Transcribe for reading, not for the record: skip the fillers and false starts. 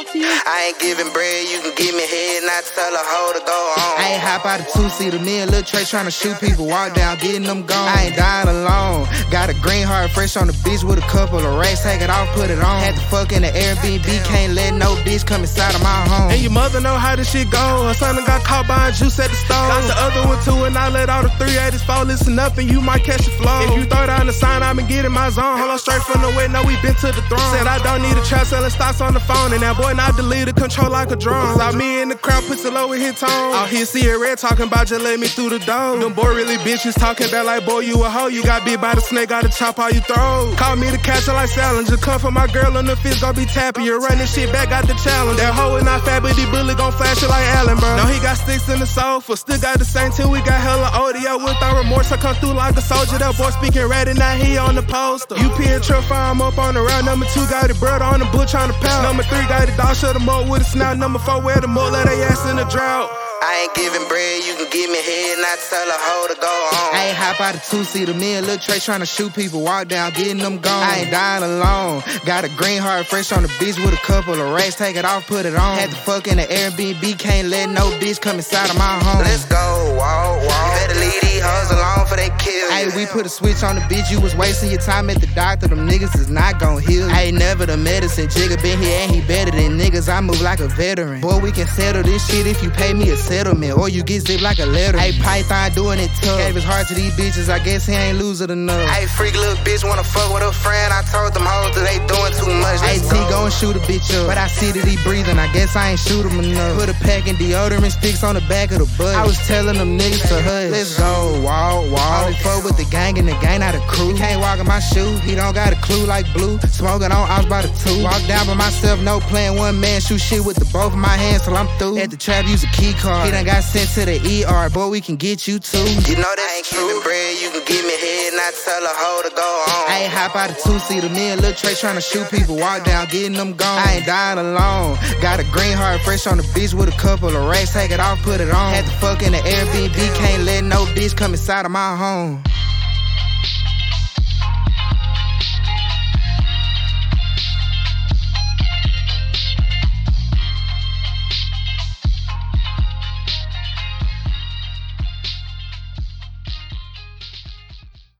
to you? I ain't giving bread, you can give me head, not tell a hoe to go on. I ain't hop out of two-seater, me and Lil Trey tryna shoot people, walk down, getting them gone. I ain't dying alone, got a green heart fresh on the beach with a couple of racks, take it off, put it on. Had to fuck in the Airbnb, can't let no bitch come inside of my home. And your mother know how this shit go, her son got caught buying juice at the store. Got the other one too, and I let all the 380s fall, listen up and you might catch the flow. If you throw down the sign, I've been getting my zone. Hold on straight from the way, no, we been to the throne. Said I don't need a trap, selling stocks on the phone. And that boy not deleted, control like a drone. Saw me in the crowd, puts it low with his tone. Out here see it red, talking about just let me through the door. Them boy really bitches talking back like, boy, you a hoe. You got bit by the snake, gotta chop all you throw. Call me the catcher like Salinger. Come for my girl on the fist, gon' be tapping. You running shit back, got the challenge. That hoe is not fat, but the bullet gon' flash it like Allen, bro. No, he got sticks in the sofa, still got the same till we got hella audio. Without remorse, I come through like a soldier. That boy speaking red and now he on the poster. UP and truck fire, I'm up on the round. Number 2 got the brother on the bush on the pound. Number 3 got the dog, shut him up with a snout. Number 4 wear the mole, let they ass in the drought. I ain't giving bread, you can give me head, not tell a hoe to go on. I ain't hop out of two-seater, me and Lil Trey tryna shoot people, walk down, getting them gone. I ain't dying alone, got a green heart fresh on the beach with a couple of racks, take it off, put it on. Had to fuck in the Airbnb, can't let no bitch come inside of my home. Let's go, walk, walk. You better leave these hoes alone for they kill you. Hey, we put a switch on the bitch, you was wasting your time at the doctor, them niggas is not gon' heal you. I ain't never the medicine, Jigga been here and he better than niggas, I move like a veteran. Boy, we can settle this shit if you pay me a settlement, or you get zipped like a letter. Hey, Python doing it tough, gave his heart to these bitches, I guess he ain't losing enough. Hey, freak little bitch wanna fuck with a friend, I told them hoes that they doing too much. Hey, T go and shoot a bitch up, but I see that he breathing, I guess I ain't shoot him enough. Put a pack and deodorant sticks on the back of the bus. I was telling them niggas to hush. Let's go, walk, walk. Only fuck with the gang and the gang not a crew. He can't walk in my shoes, he don't got a clue like blue. Smoking on ops by the 2. Walk down by myself, no playing one man, shoot shit with the both of my hands till I'm through. At the trap, use a key card. He done got sent to the ER, boy, we can get you too. You know that ain't giving bread, you can give me head, not tell a hoe to go on. I ain't hop out of two-seater, me and Lil Trey tryna shoot people, walk down, getting them gone. I ain't dying alone, got a green heart fresh on the beach with a couple of racks, take it off, put it on. Had to fuck in the Airbnb, can't let no bitch come inside of my home.